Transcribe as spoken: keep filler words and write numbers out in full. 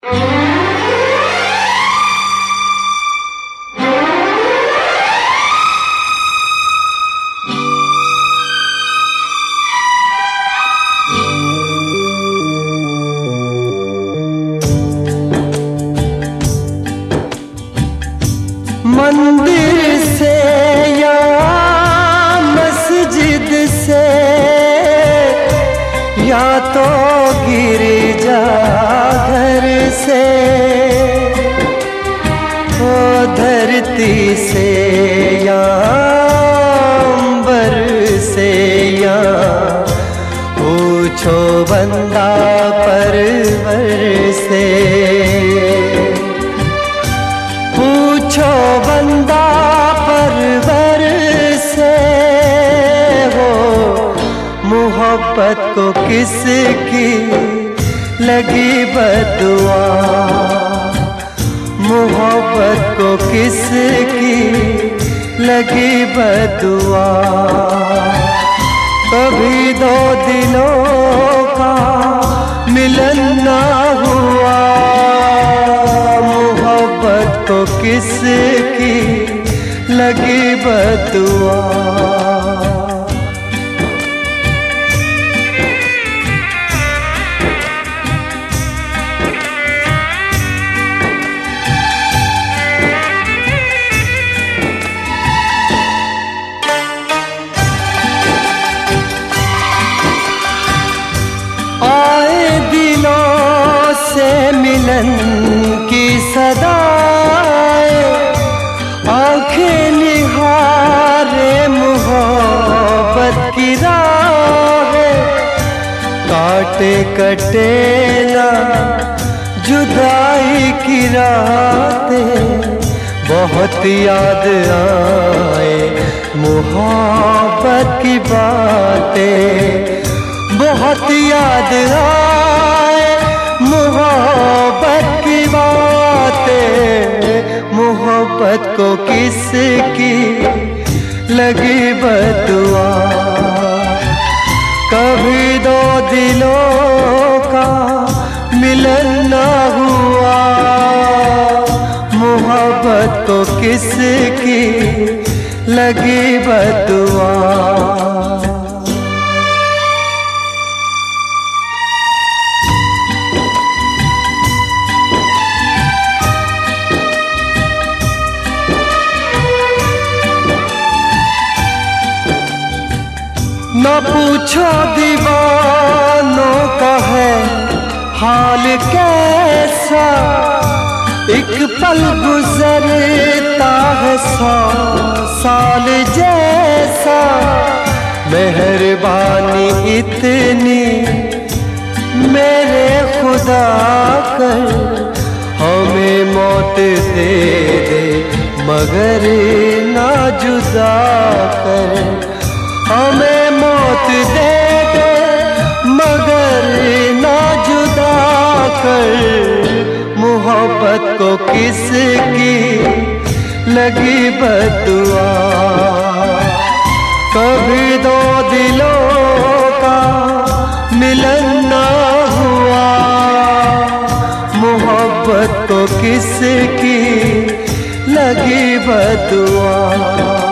मंदिर से या मस्जिद से या तो गिरजा घर से, ओ धरती से या अंबर से, या पूछो बंदा परवर से, पूछो बंदा परवर से, हो मोहब्बत को किसकी लगी बदुआ, मोहब्बत को किसकी लगी बदुआ। कभी दो दिलों का मिलन ना हुआ, मोहब्बत को किसकी लगी बदुआ। आए दिलों से मिलन की सदाएं, आंखें निहारे मोहब्बत की राहें, काटे कटे ना जुदाई की रातें, बहुत याद आए मोहब्बत की बातें, बहुत याद आए मोहब्बत की बातें। मोहब्बत को किसकी लगी बदुआ, कभी दो दिलों का मिलन ना हुआ, मोहब्बत को किसकी लगी बदुआ। न पूछो दीवानों का है हाल कैसा, एक पल गुजरता है सौ साल जैसा। मेहरबानी इतनी मेरे खुदा कर, हमें मौत दे दे मगर ना जुदा कर, हमें मौत दे दे मगर ना जुदा कर। मोहब्बत को किसकी लगी बदुआ, कभी दो दिलों का मिलन ना हुआ, मोहब्बत को किसकी लगी बदुआ।